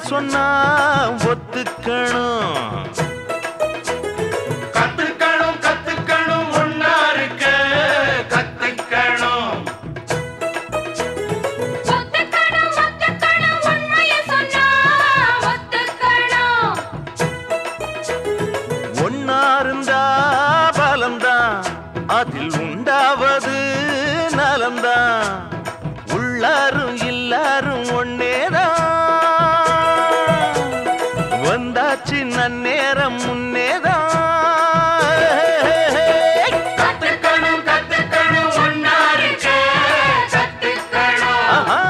சொன்னா ஒத்துக்கணும். கத்துக்கணும் கத்துக்கணும் ஒன்னா இருக்க கத்துக்கணும். ஒத்துக்கணும் ஒத்துக்கணும் உண்மைய சொன்னா ஒத்துக்கணும். ஒன்னா இருந்தா பலம்தான், அதில் உண்டாவது நலம்தான். உள்ளாரும் எல்லாரும் ஒன்னேதான், வந்தாச்சு நன்னேரம் முன்னேதான். கத்துக்கணும் கத்துக்கணும் ஒன்னா இருக்க கத்துக்கணும். ஆஹா.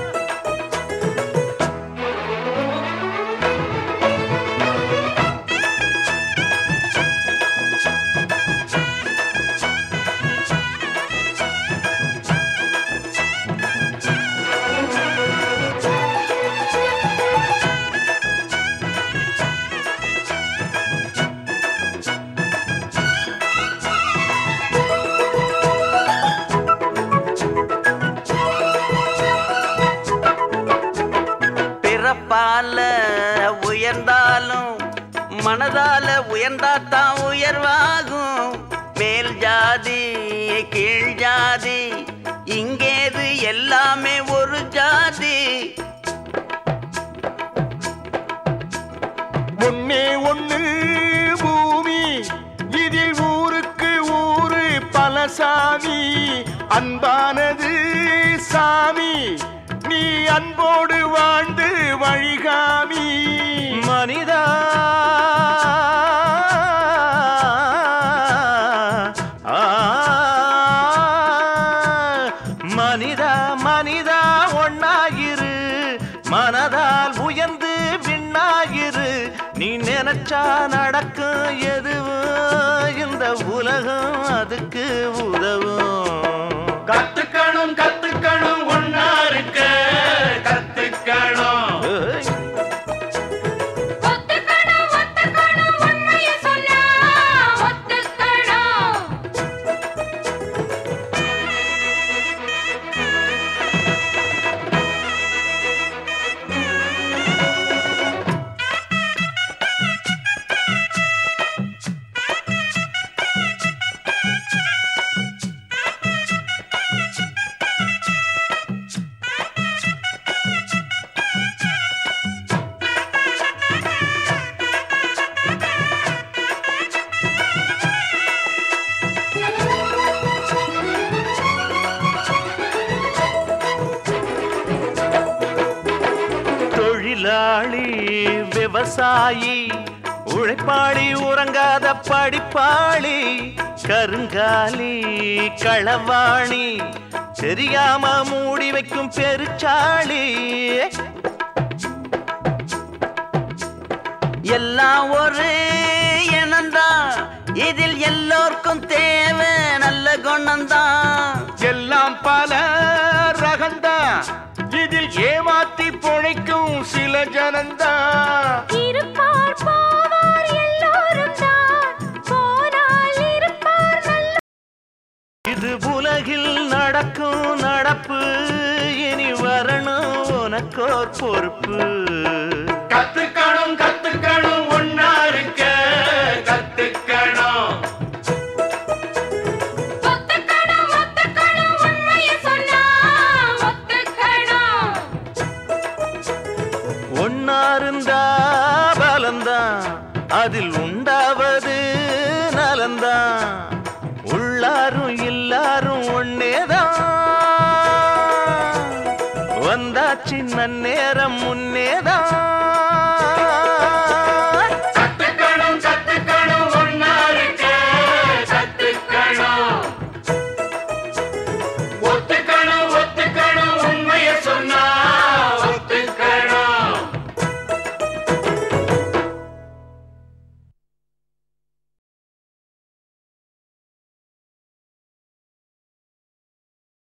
பிறப்பால உயர்ந்தாலும் மனதால உயர்ந்தாத்தான் உயர்வாகும். மேல் ஜாதி கீழ் ஜாதி இங்கேது எல்லாமே ஒரு ஜாதி. ஒன்னே ஒண்ணு பூமி, இதில் ஊருக்கு ஊரு பல சாமி. அன்பானது சாமி, நீ அன்போடு வாழ்ந்து வழிகாமி. மனிதா மனிதா மனிதா ஒன்னாகிரு, மனதால் உயர்ந்து விண்ணாகிரு. நீ நினைச்சா நடக்கும் எதுவும் இந்த உலகம் அதுக்கு உதவும். கத்துக்கணும் கத்துக்கணும் ஒன்னா இருக்க கத்துக்கணும். ஒத்துக்கணும் ஒத்துக்கணும் உண்மைய சொன்னா ஒத்துக்கணும். தொழிலாளி விவசாயி உழைப்பாளி உறங்காத படிப்பாளி. கருங்காலி களவாணி தெரியாம மூடி வைக்கும் பெருச்சாளி. எல்லாம் ஒரு இனம்தான், இதில் எல்லோருக்கும் தேவை நல்ல குணம்தான். எல்லாம் பல ரகந்தான், இதில் ஏமாத்தி பொழைக்கும் சில ஜனந்தான். இருப்பார் போவார் எல்லோரும் தான், போனால் இருப்பார் நல்ல. இது உலகில் நடக்கும் நடப்பு, இனி வரணும் உனக்கோர் பொறுப்பு. கத்துக்கணும் கத்துக்கணும் ஒன்னா இருக்க கத்துக்கணும். ஒத்துக்கணும் ஒத்துக்கணும் உண்மைய சொன்னா ஒத்துக்கணும். ஒன்னா இருந்தா பலம்தான், அதில் உண்டாவது நலந்தான். உள்ளாரும் எல்லாரும் ஒன்னேதான், வந்தாச்சு நன்னேரம் முன்னேதான்.